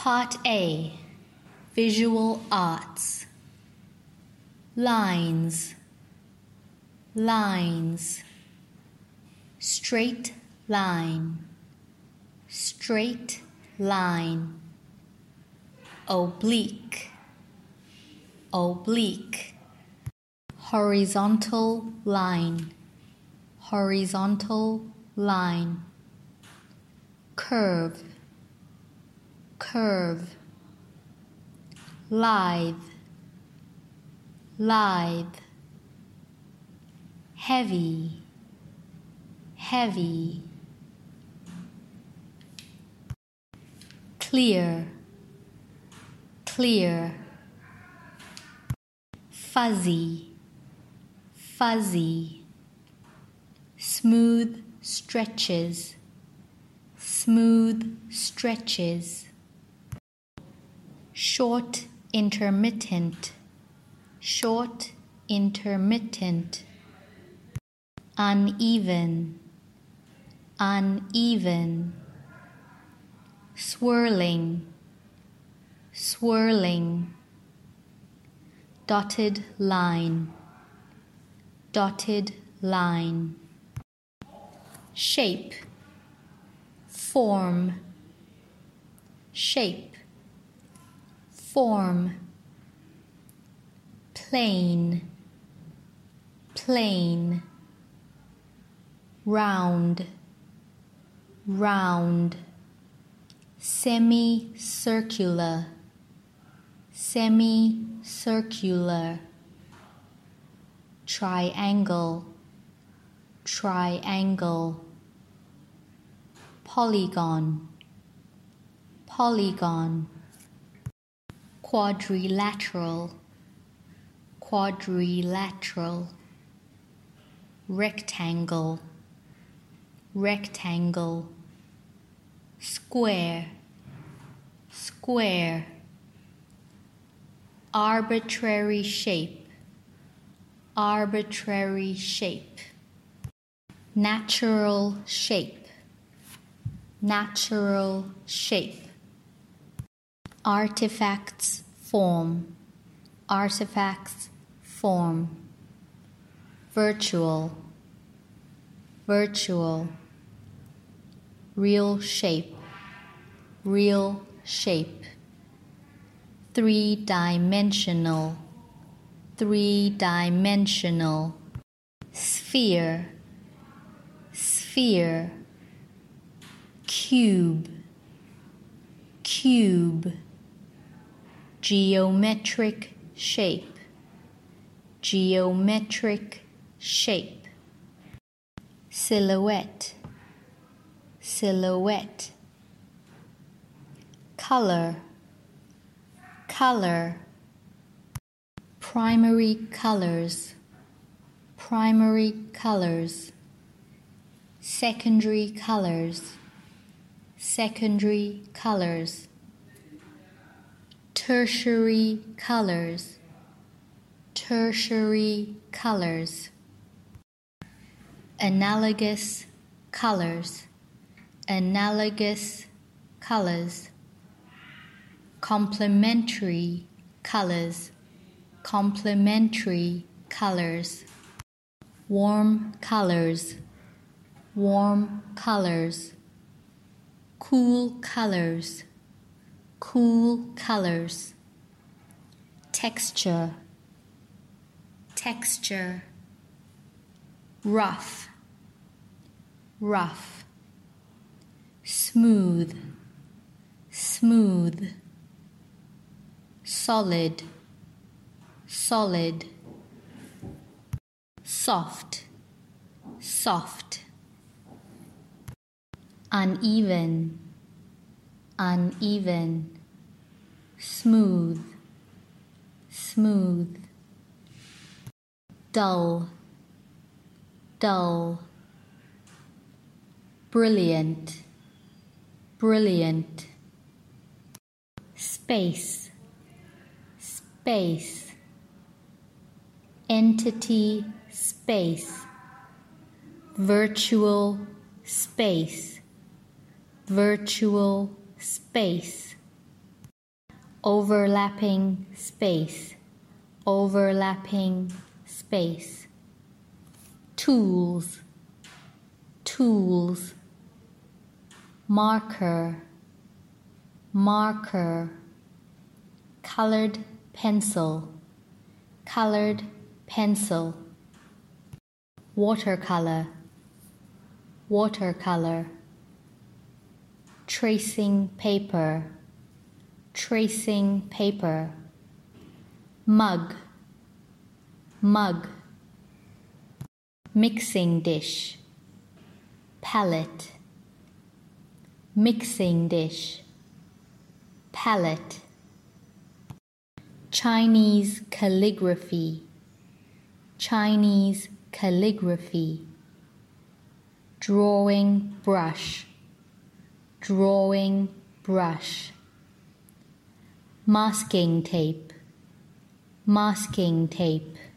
Part A. Visual Arts. Lines, lines. Straight line, straight line. Oblique, oblique. Horizontal line, horizontal line. Curve, curve. Lithe, lithe. Heavy, heavy. Clear, clear. Fuzzy, fuzzy. Smooth stretches, smooth stretches. Short intermittent, short intermittent. Uneven, uneven. Swirling, swirling. Dotted line, dotted line. Shape, form, shape, form. Plane, plane. Round, round. Semicircular, semicircular. Triangle, triangle. Polygon, polygon. Quadrilateral, quadrilateral. Rectangle, rectangle. Square, square. Arbitrary shape, arbitrary shape. Natural shape, natural shape. Artifacts form, artifacts form. Virtual, virtual. Real shape, real shape. Three-dimensional, three-dimensional. Sphere, sphere. Cube, cube. Geometric shape, geometric shape. Silhouette, silhouette. Color, color. Primary colors, primary colors. Secondary colors, secondary colors. Tertiary colors, tertiary colors. Analogous colors, analogous colors. Complementary colors, complementary colors. Warm colors, warm colors. Cool colors, cool colors. Texture, texture. Rough, rough. Smooth, smooth. Solid, solid. Soft, soft. Uneven, uneven. Smooth, smooth. Dull, dull. Brilliant, brilliant. Space, space. Entity space. Virtual space, virtual space. overlapping space, overlapping space. Tools, tools. Marker, marker. Colored pencil, colored pencil. Watercolor, watercolor. Tracing paper, tracing paper. Mug, mug. Mixing dish, palette, mixing dish, palette. Chinese calligraphy, Chinese calligraphy. Drawing brush, drawing brush. Masking tape, masking tape.